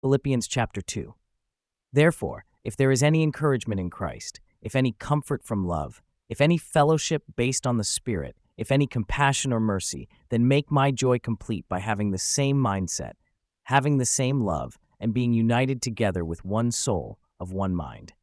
Philippians chapter 2. Therefore, if there is any encouragement in Christ, if any comfort from love, if any fellowship based on the Spirit, if any compassion or mercy, then make my joy complete by having the same mindset, having the same love, and being united together with one soul of one mind.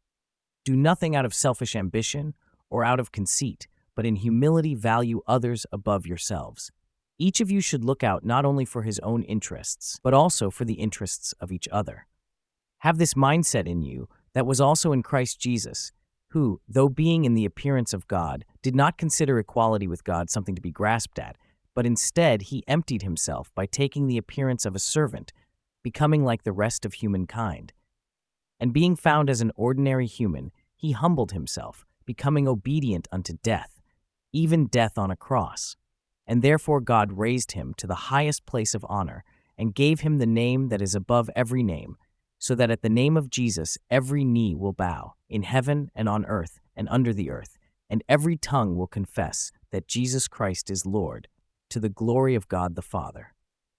Do nothing out of selfish ambition or out of conceit, but in humility value others above yourselves. Each of you should look out not only for his own interests, but also for the interests of each other. Have this mindset in you that was also in Christ Jesus, who, though being in the appearance of God, did not consider equality with God something to be grasped at, but instead he emptied himself by taking the appearance of a servant, becoming like the rest of humankind. And being found as an ordinary human, he humbled himself, becoming obedient unto death, even death on a cross. And therefore God raised him to the highest place of honor, and gave him the name that is above every name, so that at the name of Jesus every knee will bow, in heaven and on earth and under the earth, and every tongue will confess that Jesus Christ is Lord, to the glory of God the Father.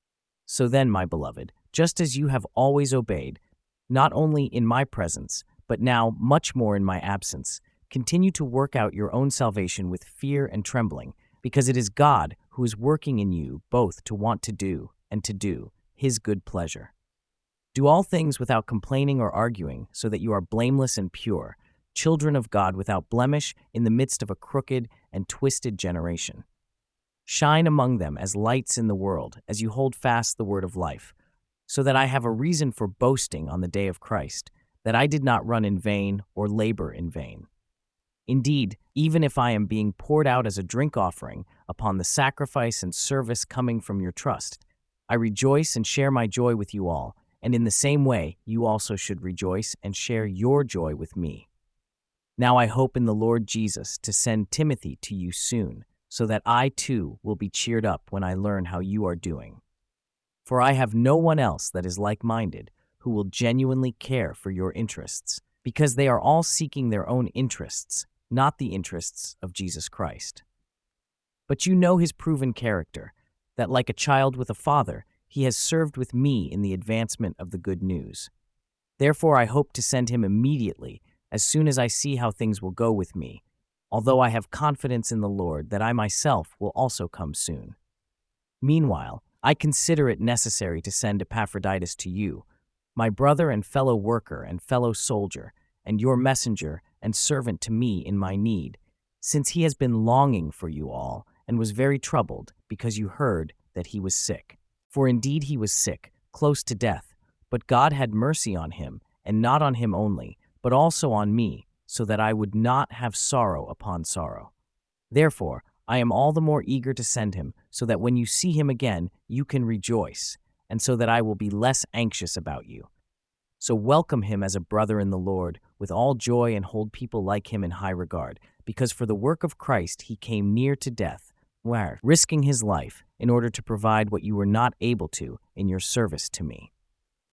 So then, my beloved, just as you have always obeyed, not only in my presence, but now much more in my absence, continue to work out your own salvation with fear and trembling, because it is God who is working in you both to want to do and to do his good pleasure. Do all things without complaining or arguing, so that you are blameless and pure, children of God without blemish in the midst of a crooked and twisted generation. Shine among them as lights in the world, as you hold fast the word of life, so that I have a reason for boasting on the day of Christ, that I did not run in vain or labor in vain. Indeed, even if I am being poured out as a drink offering upon the sacrifice and service coming from your trust, I rejoice and share my joy with you all, and in the same way you also should rejoice and share your joy with me. Now I hope in the Lord Jesus to send Timothy to you soon, so that I too will be cheered up when I learn how you are doing. For I have no one else that is like-minded who will genuinely care for your interests, because they are all seeking their own interests, not the interests of Jesus Christ. But you know his proven character, that like a child with a father, he has served with me in the advancement of the good news. Therefore I hope to send him immediately, as soon as I see how things will go with me, although I have confidence in the Lord that I myself will also come soon. Meanwhile, I consider it necessary to send Epaphroditus to you, my brother and fellow worker and fellow soldier, and your messenger and servant to me in my need, since he has been longing for you all, and was very troubled, because you heard that he was sick. For indeed he was sick, close to death, but God had mercy on him, and not on him only, but also on me, so that I would not have sorrow upon sorrow. Therefore, I am all the more eager to send him, so that when you see him again, you can rejoice, and so that I will be less anxious about you. So welcome him as a brother in the Lord, with all joy, and hold people like him in high regard, because for the work of Christ he came near to death, risking his life in order to provide what you were not able to in your service to me.